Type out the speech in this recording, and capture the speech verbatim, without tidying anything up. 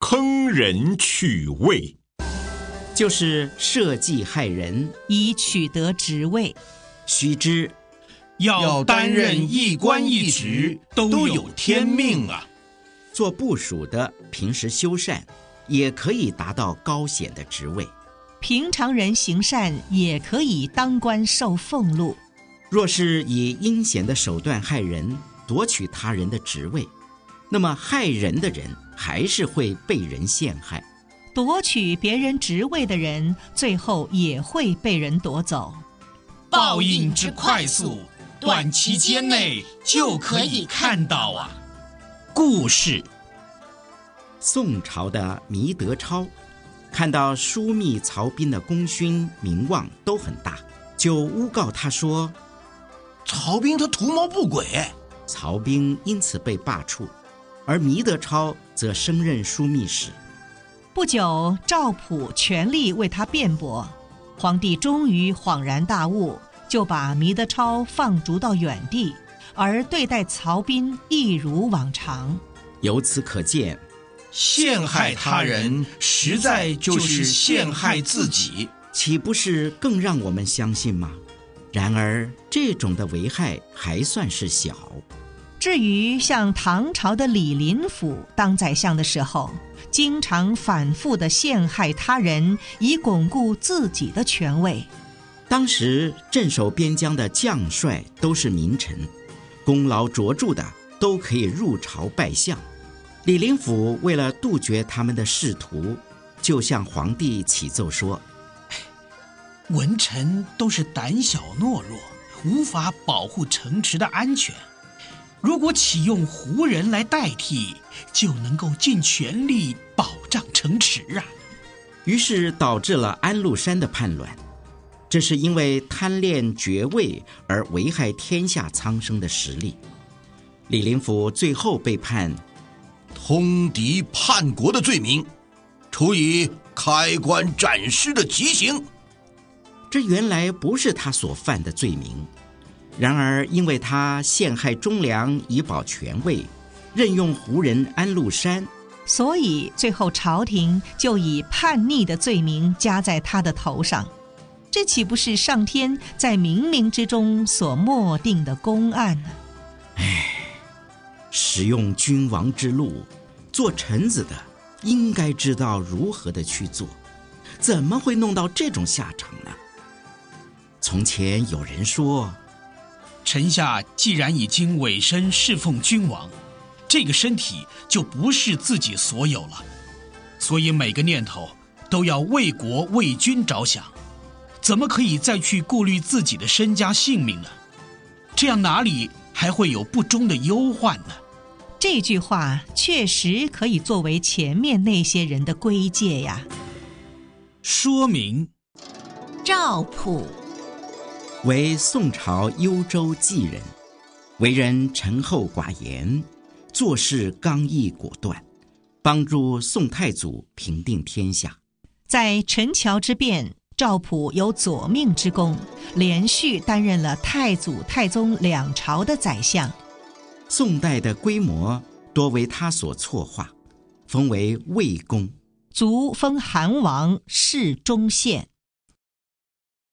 坑人取位， 就是设计害人， 以取得职位。 须知要担任一官一职，都有天命啊。 做部属的平时修善，也可以达到高显的职位。 平常人行善，也可以当官受俸禄。 若是以阴险的手段害人，夺取他人的职位，那么害人的人还是会被人陷害。 夺取别人职位的人，最后也会被人夺走。 报应之快速，短期间内就可以看到啊。故事： 宋朝的弥德超看到枢密曹彬的功勋名望都很大，就诬告他说曹彬他图谋不轨。 曹彬因此被罢黜，而弥德超则升任枢密使。 不久，赵普全力为他辩驳，皇帝终于恍然大悟，就把弥德超放逐到远地，而对待曹彬一如往常。 由此可见， 陷害他人实在就是陷害自己， 岂不是更让我们相信吗？然而这种的危害还算是小。 至于像唐朝的李林甫当宰相的时候，经常反复地陷害他人，以巩固自己的权位。 当时镇守边疆的将帅都是名臣，功劳卓著的都可以入朝拜相。李林甫为了杜绝他们的仕途，就向皇帝启奏说， 文臣都是胆小懦弱，无法保护城池的安全，如果启用胡人来代替，就能够尽全力保障城池啊。 于是导致了安禄山的叛乱。这是因为贪恋爵位而危害天下苍生的实力。李林甫最后被判通敌叛国的罪名，处以开棺斩尸的极刑。 这原来不是他所犯的罪名，然而因为他陷害忠良以保权位，任用胡人安禄山， 所以最后朝廷就以叛逆的罪名加在他的头上。这岂不是上天在冥冥之中所默定的公案呢？ 唉，使用君王之路，做臣子的应该知道如何的去做，怎么会弄到这种下场呢？从前有人说， 臣下既然已经委身侍奉君王，这个身体就不是自己所有了，所以每个念头都要为国为君着想，怎么可以再去顾虑自己的身家性命呢？这样哪里还会有不忠的忧患呢？ 这句话确实可以作为前面那些人的归戒呀。 说明： 赵普为宋朝幽州济人，为人沉厚寡言，做事刚毅果断，帮助宋太祖平定天下。 在陈桥之变，赵普有左命之功，连续担任了太祖、太宗两朝的宰相。 宋代的规模多为他所错化，封为魏公， 卒封韩王，谥忠献。